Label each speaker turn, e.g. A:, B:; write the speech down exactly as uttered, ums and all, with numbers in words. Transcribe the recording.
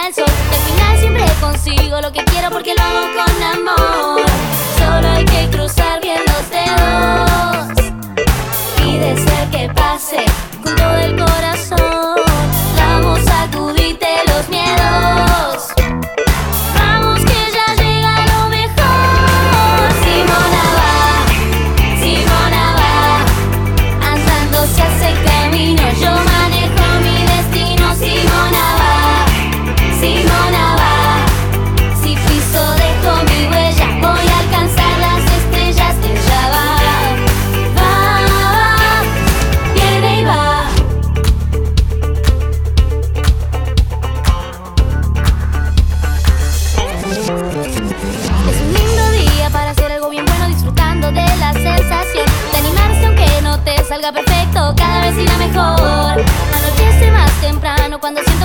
A: el sol. Y al final siempre consigo lo que quiero porque lo hago con amor. Solo hay que cruzar bien los dedos y desear que pase con todo el corazón. Vamos, sacudite los miedos. Vamos que ya llega lo mejor. Simona va, Simona va, andando se hace camino. Yo manejo mi destino. Simona va, Simona va. Si piso dejo mi huella, voy a alcanzar las estrellas. Ella va, va, va, viene y va. Es un lindo día para hacer algo bien bueno, disfrutando de la sensación de animarse aunque no te salga perfecto, cada vez irá mejor. Anochece más temprano cuando siempre